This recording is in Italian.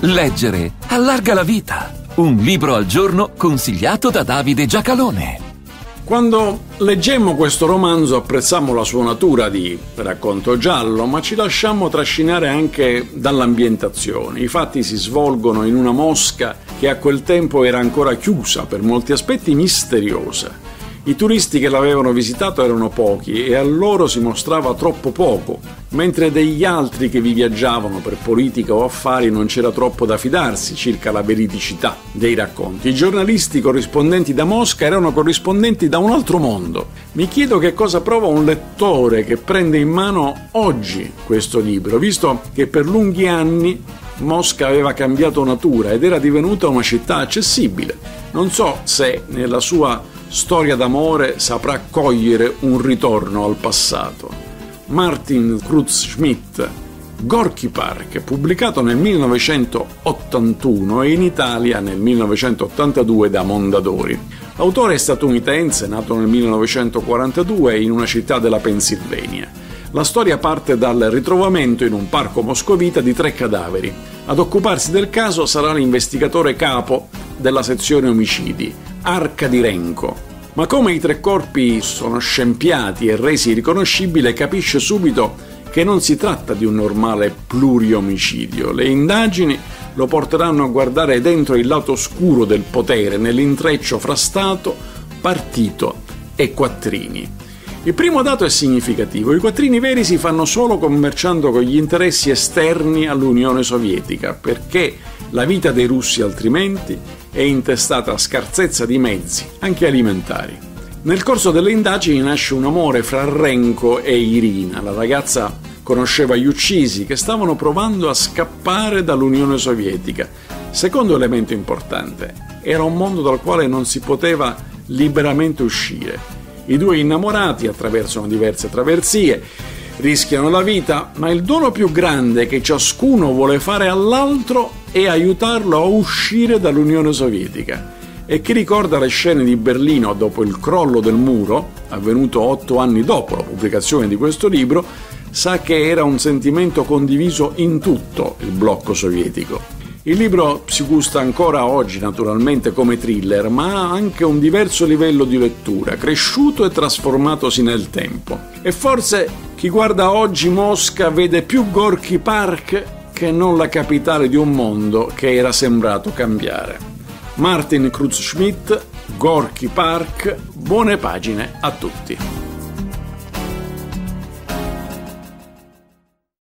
Leggere allarga la vita. Un libro al giorno consigliato da Davide Giacalone. Quando leggemmo questo romanzo apprezzammo la sua natura di racconto giallo, ma ci lasciammo trascinare anche dall'ambientazione. I fatti si svolgono in una mosca che a quel tempo era ancora chiusa, per molti aspetti misteriosa. I turisti che l'avevano visitato erano pochi e a loro si mostrava troppo poco, mentre degli altri che vi viaggiavano per politica o affari non c'era troppo da fidarsi circa la veridicità dei racconti. I giornalisti corrispondenti da Mosca erano corrispondenti da un altro mondo. Mi chiedo che cosa prova un lettore che prende in mano oggi questo libro, visto che per lunghi anni Mosca aveva cambiato natura ed era divenuta una città accessibile. Non so se nella sua storia d'amore saprà cogliere un ritorno al passato. Martin Krutz-Schmidt, Gorky Park, pubblicato nel 1981 e in Italia nel 1982 da Mondadori. L'autore è statunitense, nato nel 1942 in una città della Pennsylvania. La storia parte dal ritrovamento in un parco moscovita di 3 cadaveri. Ad occuparsi del caso sarà l'investigatore capo della sezione omicidi, Arkadirenko. Ma come i 3 corpi sono scempiati e resi riconoscibili, capisce subito che non si tratta di un normale pluriomicidio. Le indagini lo porteranno a guardare dentro il lato oscuro del potere, nell'intreccio fra Stato, partito e quattrini. Il primo dato è significativo: i quattrini veri si fanno solo commerciando con gli interessi esterni all'Unione Sovietica, perché la vita dei russi altrimenti è intestata a scarsezza di mezzi, anche alimentari. Nel corso delle indagini nasce un amore fra Renko e Irina. La ragazza conosceva gli uccisi che stavano provando a scappare dall'Unione Sovietica. Secondo elemento importante, era un mondo dal quale non si poteva liberamente uscire. I 2 innamorati attraversano diverse traversie, rischiano la vita, ma il dono più grande che ciascuno vuole fare all'altro è aiutarlo a uscire dall'Unione Sovietica. E chi ricorda le scene di Berlino dopo il crollo del muro, avvenuto 8 anni dopo la pubblicazione di questo libro, sa che era un sentimento condiviso in tutto il blocco sovietico. Il libro si gusta ancora oggi naturalmente come thriller, ma ha anche un diverso livello di lettura, cresciuto e trasformatosi nel tempo. E forse chi guarda oggi Mosca vede più Gorky Park che non la capitale di un mondo che era sembrato cambiare. Martin Krutz-Schmidt, Gorky Park, buone pagine a tutti.